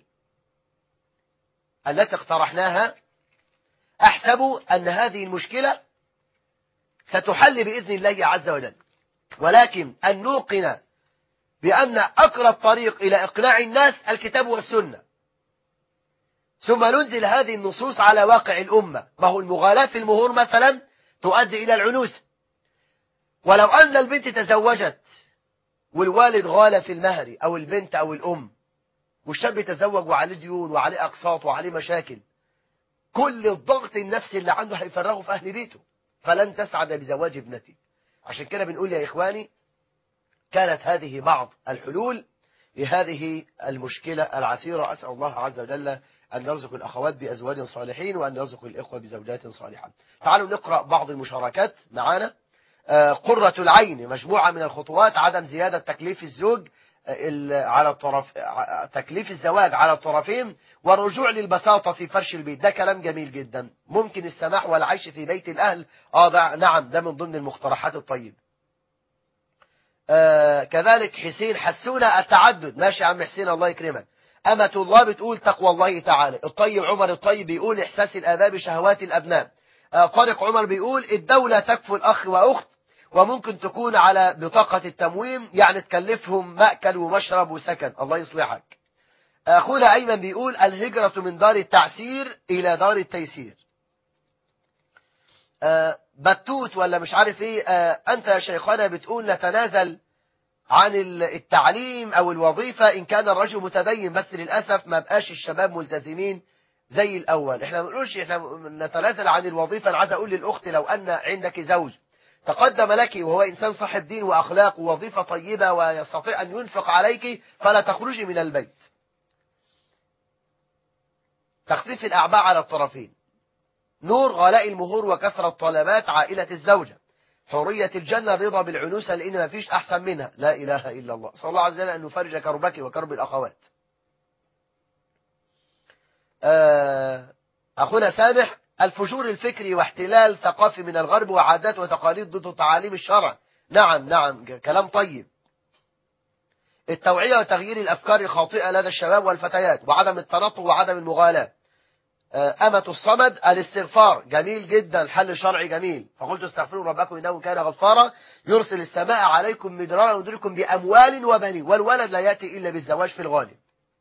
التي اقترحناها، أحسب أن هذه المشكلة ستحل بإذن الله عز وجل، ولكن أن نوقن بأن أقرب طريق إلى إقناع الناس الكتاب والسنة، ثم ننزل هذه النصوص على واقع الأمة. ما هو المغالاة في المهور مثلا تؤدي إلى العنوس، ولو أن البنت تزوجت والوالد غال في المهر أو البنت أو الأم، والشاب يتزوج وعليه ديون وعليه أقساط وعليه مشاكل، كل الضغط النفسي اللي عنده هيفرغه في أهل بيته، فلن تسعد بزواج ابنتي. عشان كده بنقول يا إخواني، كانت هذه بعض الحلول لهذه المشكلة العسيرة. أسأل الله عز وجل أن يرزق الأخوات بأزواج صالحين، وأن يرزق الإخوة بزوجات صالحة. تعالوا نقرأ بعض المشاركات معانا. آه، قرة العين، مجموعة من الخطوات: عدم زيادة تكليف الزوج على الطرف، تكليف الزواج على الطرفين، والرجوع للبساطة في فرش البيت. ده كلام جميل جدا. ممكن السماح والعيش في بيت الأهل. آه ده نعم، ده من ضمن المقترحات الطيبة. آه كذلك حسين حسونا التعدد. ماشي يا عم حسين، الله يكرمك. أمة الله بتقول تقوى الله تعالى. الطيب عمر الطيب بيقول إحساس الآباء بشهوات الأبناء. آه طارق عمر بيقول الدولة تكفل أخ وأخت، وممكن تكون على بطاقة التموين، يعني تكلفهم مأكل ومشرب وسكن. الله يصلحك. أخونا أيمن بيقول الهجرة من دار التعسير إلى دار التيسير. آه بتوت ولا مش عارف ايه، آه أنت يا شيخنا بتقول نتنازل عن التعليم أو الوظيفة إن كان الرجل متدين، بس للأسف ما بقاش الشباب ملتزمين زي الأول. احنا ما بنقولش احنا نتنازل عن الوظيفة. أنا عايز أقول للأخت لو أن عندك زوج تقدم لك وهو إنسان صاحب دين وأخلاق ووظيفة طيبة ويستطيع أن ينفق عليك، فلا تخرجي من البيت. تخفيف الأعباء على الطرفين. نور غلاء المهور وكثرة طلبات عائلة الزوجة. حرية الجنة الرضا بالعنوسة، لأن ما فيش أحسن منها. لا إله إلا الله. صلى الله عز وجل أن يفرج كربك وكرب الأخوات. أخونا سامح الفجور الفكري واحتلال ثقافي من الغرب وعادات وتقاليد ضد تعاليم الشرع. نعم نعم، كلام طيب. التوعية وتغيير الأفكار الخاطئة لدى الشباب والفتيات، وعدم التنطع وعدم المغالاة. أمة الصمد الاستغفار، جميل جدا، حل شرعي جميل. فقلت استغفروا ربكم إنه كان غفارا يرسل السماء عليكم مدرارا ويمددكم بأموال وبنين، والولد لا يأتي إلا بالزواج في الغالب.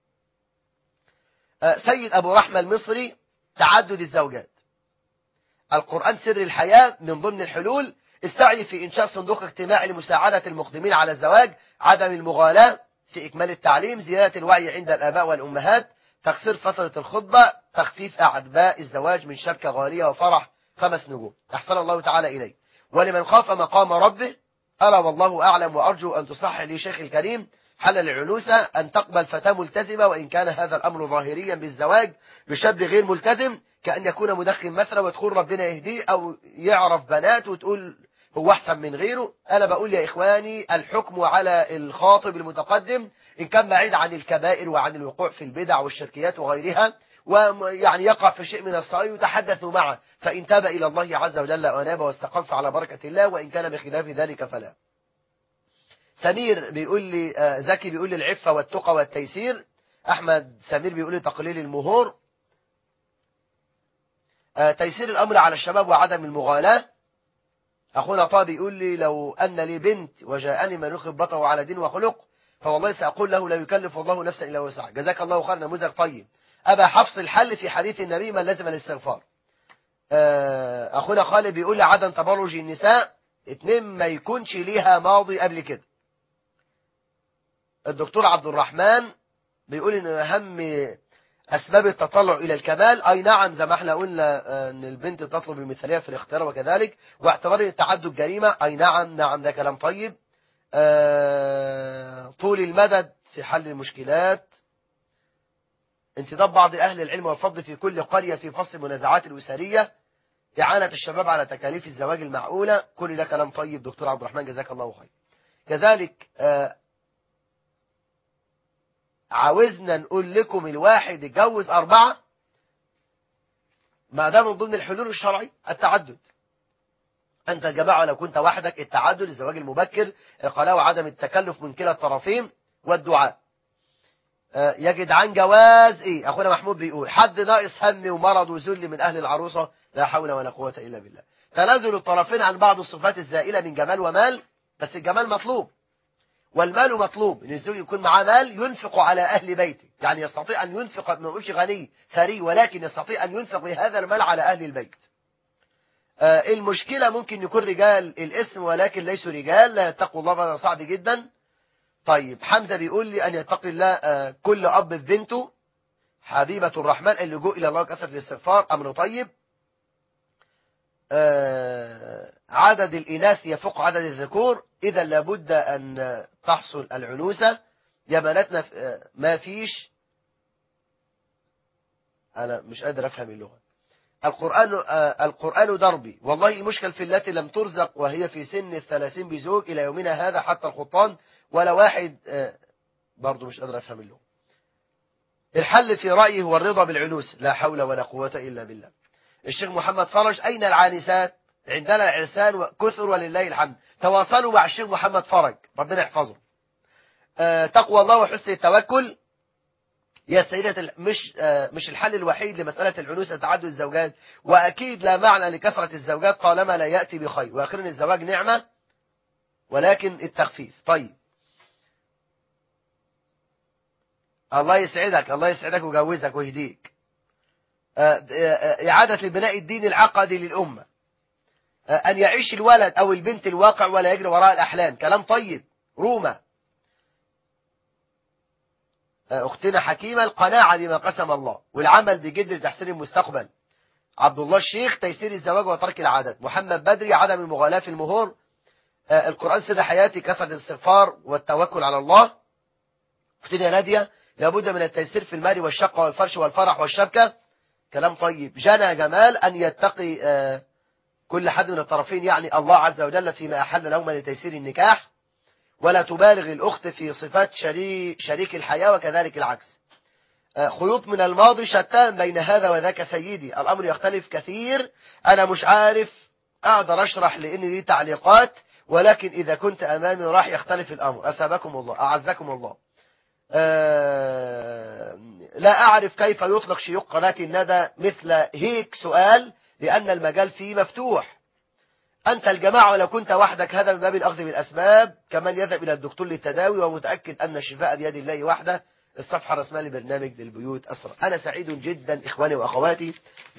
سيد أبو رحمة المصري تعدد الزوجات. القرآن سر الحياة، من ضمن الحلول السعي في إنشاء صندوق اجتماعي لمساعدة المقدمين على الزواج، عدم المغالاة في إكمال التعليم، زيادة الوعي عند الآباء والأمهات، تقصير فترة الخطبة، تخفيف أعباء الزواج من شبكة غالية وفرح خمس نجوم. أحسن الله تعالى إليه. ولمن خاف مقام ربه أرى والله أعلم، وأرجو أن تصحح لي شيخ الكريم حل العنوسة أن تقبل فتاة ملتزمة، وإن كان هذا الأمر ظاهريا بالزواج بشاب غير ملتزم، كأن يكون مدخن مثلا وتقول ربنا يهديه، أو يعرف بنات وتقول هو أحسن من غيره. أنا بقول يا إخواني الحكم على الخاطب المتقدم إن كان بعيد عن الكبائر وعن الوقوع في البدع والشركيات وغيرها، ويعني يقع في شيء من الصغير، يتحدثوا معه، فإن تاب إلى الله عز وجل وأناب واستقام فعلى بركة الله، وإن كان بخلاف ذلك فلا. سمير بيقول لي آه زكي بيقول لي العفة والتقى والتيسير. أحمد سمير بيقول لي تقليل المهور. آه تيسير الأمر على الشباب وعدم المغالاة. أخونا طه بيقول لي لو أن لي بنت وجاءني من يخب بطه على دين وخلق فوالله سأقول له لا يكلف الله نفسا إلا وسعها. جزاك الله خير، نموذج طيب. أبا حفص الحل في حديث النبي من لزم الاستغفار. آه أخونا خالد بيقول لي عدم تبرج النساء. اتنين ما يكونش ليها ماضي قبل كده. الدكتور عبد الرحمن بيقول إن أهم أسباب التطلع إلى الكمال، أي نعم زي ما احنا قلنا أن البنت تطلب المثالية في الاختيار وكذلك، واعتبار التعدد جريمة، أي نعم نعم ده كلام طيب. أه طول المدد في حل المشكلات. انتداب بعض أهل العلم والفضل في كل قرية في فصل المنازعات الأسرية، إعانة الشباب على تكاليف الزواج المعقولة. كل ده كلام طيب دكتور عبد الرحمن، جزاك الله خير. كذلك أه عاوزنا نقول لكم الواحد يتجوز أربعة، ما ده من ضمن الحلول الشرعي التعدد. أنت يا جماعة لو كنت وحدك التعدد، الزواج المبكر، القلاء وعدم التكلف من كلا الطرفين، والدعاء. آه يا جدعان جواز إيه؟ أخونا محمود بيقول حد ناقص هم ومرض وذل من أهل العروسة، لا حول ولا قوة إلا بالله. تنازل الطرفين عن بعض الصفات الزائلة من جمال ومال، بس الجمال مطلوب والمال مطلوب، ان الزوج يكون معاه مال ينفق على أهل بيته، يعني يستطيع أن ينفق، ما نقولش غني ثري، ولكن يستطيع أن ينفق بهذا المال على أهل البيت. آه المشكلة ممكن يكون رجال الاسم ولكن ليسوا رجال، لا يتقوا الله، هذا صعب جدا. طيب حمزة بيقول لي أن يتقي الله آه، كل أب في بنته حبيبة الرحمن، اللجوء إلى الله كثرة الاستغفار أمر طيب. آه، عدد الإناث يفوق عدد الذكور، إذا لابد أن تحصل العنوسة. يا بناتنا آه، ما فيش، أنا مش قادر أفهم اللغة. القرآن آه، القرآن دربي، والله المشكل في التي لم ترزق وهي في سن الثلاثين بزوج إلى يومنا هذا، حتى الخطان ولا واحد. آه، برضو مش قادر أفهم اللغة. الحل في رأيي هو الرضا بالعنوس، لا حول ولا قوة إلا بالله. الشيخ محمد فرج، أين العانسات؟ عندنا العرسان كثر ولله الحمد. تواصلوا مع الشيخ محمد فرج، ربنا يحفظه. آه، تقوى الله وحسن التوكل. يا سيدة، مش آه، مش الحل الوحيد لمسألة العنوسة تعدد الزوجات، وأكيد لا معنى لكثرة الزوجات طالما لا يأتي بخير، وأخيرا الزواج نعمة ولكن التخفيف. طيب الله يسعدك، الله يسعدك ويجوزك ويهديك. آه، آه، إعادة البناء الديني العقدي للأمة، آه، أن يعيش الولد أو البنت الواقع ولا يجري وراء الأحلام، كلام طيب. روما، آه، أختنا حكيمة، القناعة بما قسم الله والعمل بجد لتحسين المستقبل. عبد الله الشيخ، تيسير الزواج وترك العادات. محمد بدري، عدم المغالاة في المهور. آه، القرآن سر حياتي، كثرة الاستغفار والتوكل على الله. أختنا نادية، لابد من التيسير في المال والشقة والفرش والفرح والشبكة، كلام طيب. جنى جمال، أن يتقي آه، كل حد من الطرفين، يعني الله عز وجل فيما أحل لهما لتيسير النكاح، ولا تبالغ الأخت في صفات شريك, شريك الحياة وكذلك العكس. آه، خيوط من الماضي شتان بين هذا وذاك سيدي، الأمر يختلف كثير. أنا مش عارف أقدر أشرح لأن دي تعليقات، ولكن إذا كنت أمامي راح يختلف الأمر. أسابكم الله، أعزكم الله. آه، لا أعرف كيف يطلق شيوخ قناة الندى مثل هيك سؤال، لأن المجال فيه مفتوح. أنت الجماعة ولو كنت وحدك، هذا من باب الأخذ بالأسباب، كمن يذهب إلى الدكتور للتداوي ومتأكد أن الشفاء بيد الله وحده. الصفحة الرسمية لبرنامج للبيوت أسرع. أنا سعيد جدا إخواني وأخواتي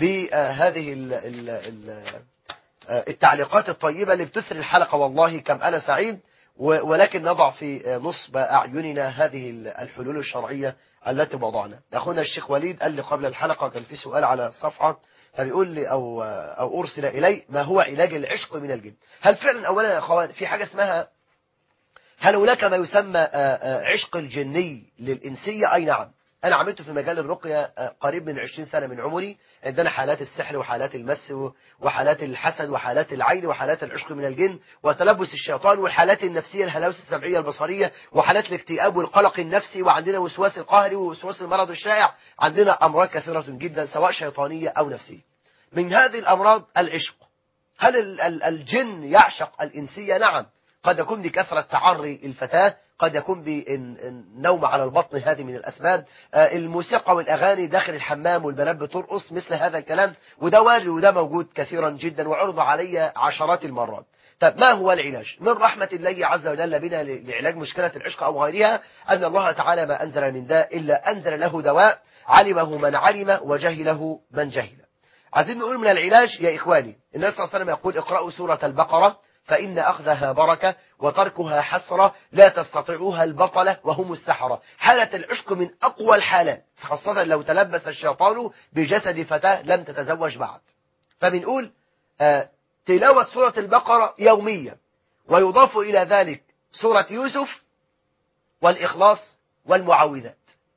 بهذه ال ال ال التعليقات الطيبة اللي بتسر الحلقة، والله كم أنا سعيد. ولكن نضع في نصب أعيننا هذه الحلول الشرعية التي وضعنا. أخونا الشيخ وليد قال لي قبل الحلقة كان في سؤال على الصفحة، فبيقول لي أو, أو أرسل إلي، ما هو علاج العشق من الجن؟ هل فعلا أولا يا أخوان في حاجة اسمها، هل هناك ما يسمى عشق الجني للإنسية؟ أي نعم. أنا عملت في مجال الرقية قريب من عشرين سنة من عمري، عندنا حالات السحر وحالات المس وحالات الحسد وحالات العين وحالات العشق من الجن وتلبس الشيطان والحالات النفسية، الهلاوس السمعية البصرية وحالات الاكتئاب والقلق النفسي، وعندنا وسواس القهري ووسواس المرض الشائع. عندنا أمراض كثيرة جدا سواء شيطانية أو نفسية. من هذه الأمراض العشق. هل الجن يعشق الإنسية؟ نعم. قد يكون بكثرة تعري الفتاة، قد يكون بالنوم على البطن، هذه من الأسباب. الموسيقى والأغاني داخل الحمام والبنات بترقص، مثل هذا الكلام، وده وارد وده موجود كثيرا جدا وعرض علي عشرات المرات. طب ما هو العلاج؟ من رحمة الله عز وجل بنا لعلاج مشكلة العشق أو غيرها أن الله تعالى ما أنزل من داء إلا أنزل له دواء، علمه من علم وجهله من جهل. عايزين نقول من العلاج يا إخواني، النبي صلى الله عليه وسلم يقول اقرأوا سورة البقرة فإن أخذها بركة وتركها حسرة، لا تستطيعوها البطلة وهم السحرة. حالة العشق من أقوى الحالات، خاصة لو تلبس الشيطان بجسد فتاة لم تتزوج بعد. فبنقول آه تلاوة سورة البقرة يوميا، ويضاف إلى ذلك سورة يوسف والإخلاص والمعوذات.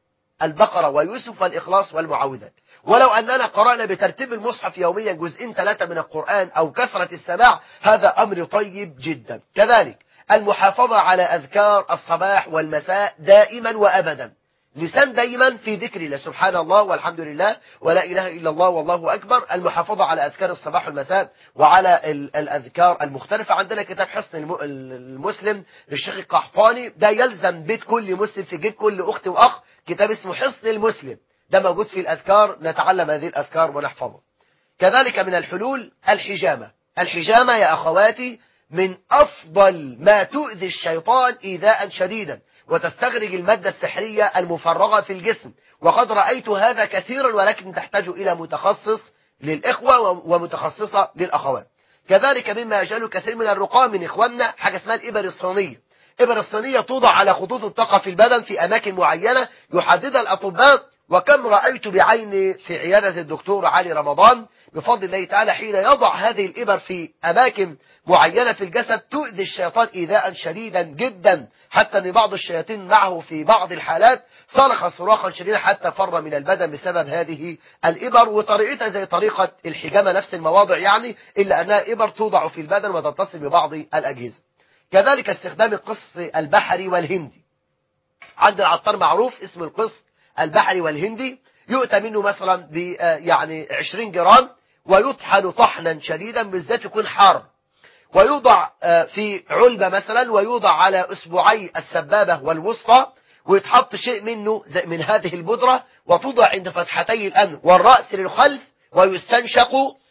البقرة ويوسف والإخلاص والمعوذات. ولو أننا قرأنا بترتيب المصحف يوميا جزئين ثلاثة من القرآن أو كثرة السماع، هذا أمر طيب جدا. كذلك المحافظة على أذكار الصباح والمساء دائما وأبدا، لسان دائما في ذكر الله، سبحان الله والحمد لله ولا إله إلا الله والله أكبر. المحافظة على أذكار الصباح والمساء وعلى الأذكار المختلفة. عندنا كتاب حصن المسلم للشيخ القحطاني، ده يلزم بيت كل مسلم، في جيب كل أخت وأخ، كتاب اسمه حصن المسلم، ده موجود في الأذكار، نتعلم هذه الأذكار ونحفظه. كذلك من الحلول الحجامة. الحجامة يا أخواتي من أفضل ما تؤذي الشيطان إيذاء شديدا، وتستخرج المادة السحرية المفرغة في الجسم، وقد رأيت هذا كثيرا، ولكن تحتاج إلى متخصص للإخوة ومتخصصة للأخوات. كذلك مما يجعل كثير من الرقاة من إخواننا حاجة اسمها الإبر الصينية. إبر الصينية توضع على خطوط الطاقة في البدن في أماكن معينة يحددها الأطباء. وكم رأيت بعيني في عيادة الدكتور علي رمضان بفضل الله تعالى حين يضع هذه الإبر في أماكن معينة في الجسد تؤذي الشيطان إيذاء شديدا جدا، حتى أن بعض الشياطين معه في بعض الحالات صرخ صراخا شديدا حتى فر من البدن بسبب هذه الإبر. وطريقتها زي طريقة الحجامة، نفس المواضع يعني، إلا أنها إبر توضع في البدن وتتصل ببعض الأجهزة. كذلك استخدام القص البحري والهندي. عند العطار معروف اسم القص البحري والهندي، يؤتى منه مثلا ب يعني عشرين جرام ويطحن طحنا شديدا، بالذات يكون حار، ويوضع في علبة مثلا ويوضع على أسبوعي السبابة والوسطى، ويتحط شيء منه من هذه البودرة وتوضع عند فتحتي الأنف والرأس للخلف، ويستنشق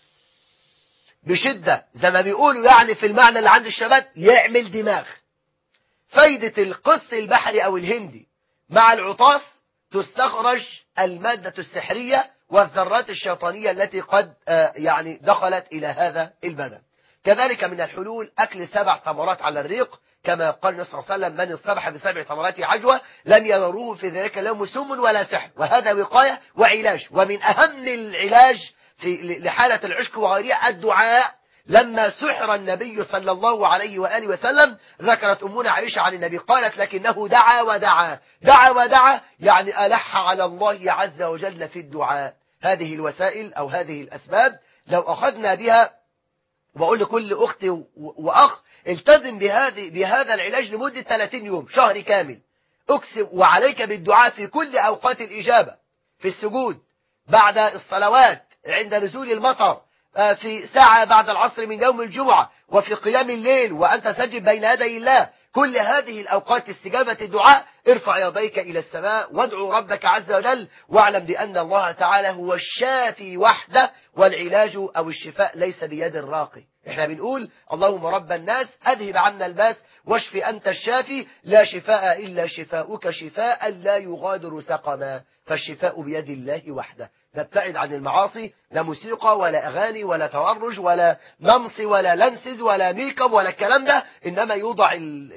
بشدة زي ما بيقولوا يعني في المعنى اللي عند الشباب يعمل دماغ. فايدة القص البحري أو الهندي مع العطاس تستخرج المادة السحرية والذرات الشيطانية التي قد يعني دخلت إلى هذا البدن. كذلك من الحلول أكل سبع تمرات على الريق، كما قال النبي صلى الله عليه وسلم: من الصبح بسبع تمرات عجوة لم يضروه في ذلك اليوم سم ولا سحر. وهذا وقاية وعلاج. ومن أهم العلاج في لحالة العشق وغيرها الدعاء. لما سحر النبي صلى الله عليه وآله وسلم ذكرت أمنا عائشة عن النبي قالت: لكنه دعا ودعا دعا ودعا، يعني ألح على الله عز وجل في الدعاء. هذه الوسائل أو هذه الأسباب لو أخذنا بها، وأقول لكل أخت وأخ التزم بهذه بهذا العلاج لمدة ثلاثين يوم، شهر كامل. أكسب وعليك بالدعاء في كل أوقات الإجابة، في السجود، بعد الصلوات، عند نزول المطر، في ساعة بعد العصر من يوم الجمعة، وفي قيام الليل وأنت سجد بين يدي الله. كل هذه الأوقات استجابة الدعاء. ارفع يديك إلى السماء وادعو ربك عز وجل، واعلم بأن الله تعالى هو الشافي وحده، والعلاج أو الشفاء ليس بيد الراقي. احنا بنقول: اللهم رب الناس أذهب عنا الباس واشف أنت الشافي، لا شفاء إلا شفاؤك شفاء لا يغادر سقما. فالشفاء بيد الله وحده. نبتعد عن المعاصي، لا موسيقى ولا أغاني ولا تورج ولا نمص ولا لنسز ولا ميك اب ولا الكلام ده، إنما يوضع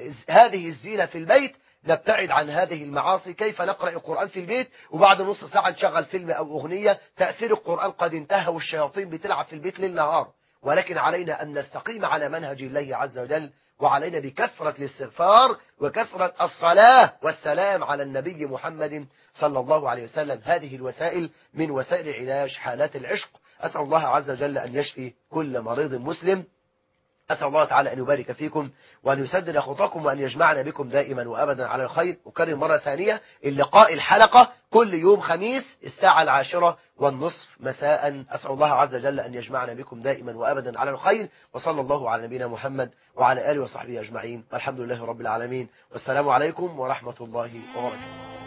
هذه الزينة في البيت. نبتعد عن هذه المعاصي. كيف نقرأ القرآن في البيت وبعد نص ساعة نشغل فيلم أو أغنية؟ تأثير القرآن قد انتهى والشياطين بتلعب في البيت ليل نهار. ولكن علينا أن نستقيم على منهج الله عز وجل، وعلينا بكثرة الاستغفار وكثرة الصلاة والسلام على النبي محمد صلى الله عليه وسلم. هذه الوسائل من وسائل علاج حالات العشق. أسأل الله عز وجل أن يشفي كل مريض مسلم. أسأل الله تعالى أن يبارك فيكم وأن يسدد خطاكم وأن يجمعنا بكم دائما وأبدا على الخير. أكرر مرة ثانية: اللقاء الحلقة كل يوم خميس الساعة العاشرة والنصف مساء. أسأل الله عز وجل أن يجمعنا بكم دائما وأبدا على الخير. وصلى الله على نبينا محمد وعلى آله وصحبه أجمعين، والحمد لله رب العالمين، والسلام عليكم ورحمة الله وبركاته.